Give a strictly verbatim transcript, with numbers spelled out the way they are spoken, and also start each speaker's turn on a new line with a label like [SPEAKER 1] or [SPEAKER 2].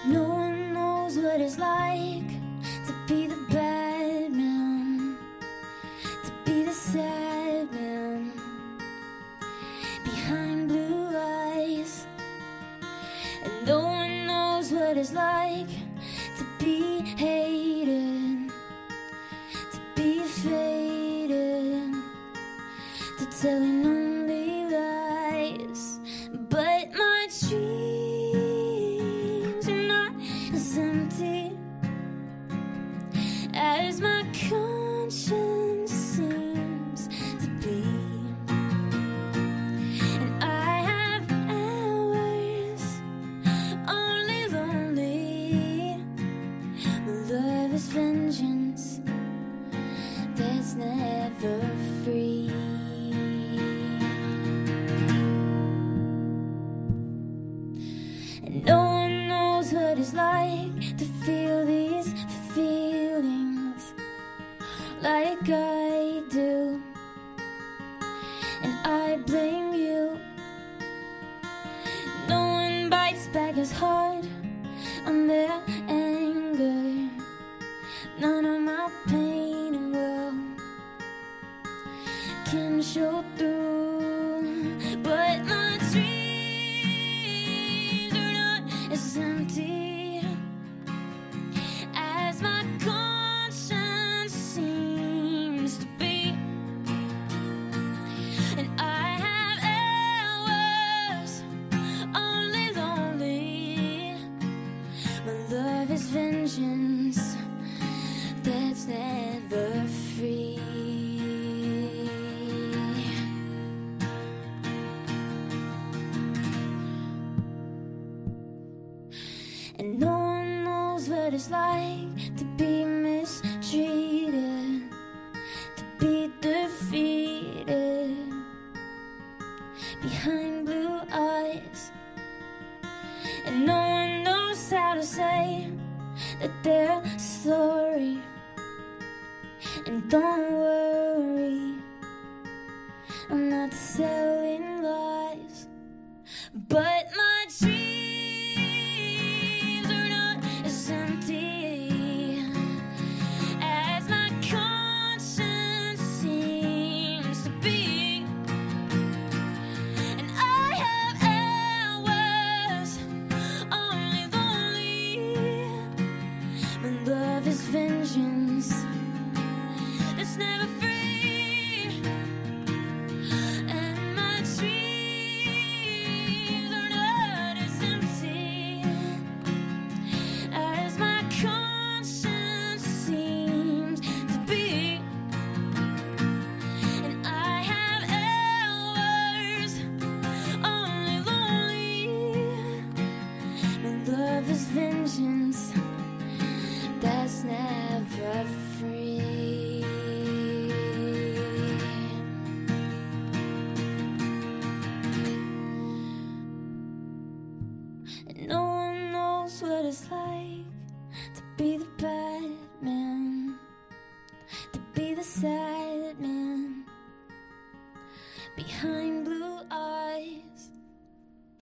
[SPEAKER 1] No one knows what it's like to be the bad man, to be the sad man behind blue eyes. And no one knows what it's like to be hated, to be faded, to telling only lies. But my dreams are not as empty as my conscience seems to be. And I have hours only lonely. My love is vengeance that's never free. And no one knows what it's like to feel these feelings like I do. And I blame you. No one bites back as hard on their anger. None of my pain and woe can show through. But my dreams are not as empty as my conscience seems to be. And I have hours only lonely. My love is vengeance that's never free. And no one knows what it's like to be mistreated, to be defeated behind blue eyes. And no one knows how to say that they're sorry. And don't worry, I'm not telling lies. But my dreams are not as empty as my conscience seems to be. And I have hours only lonely. My love is vengeance that's never free. And my dreams are not as empty as my conscience seems to be. And I have hours only lonely. My love is vengeance that's never free. And no one knows what it's like to be the bad man, to be the sad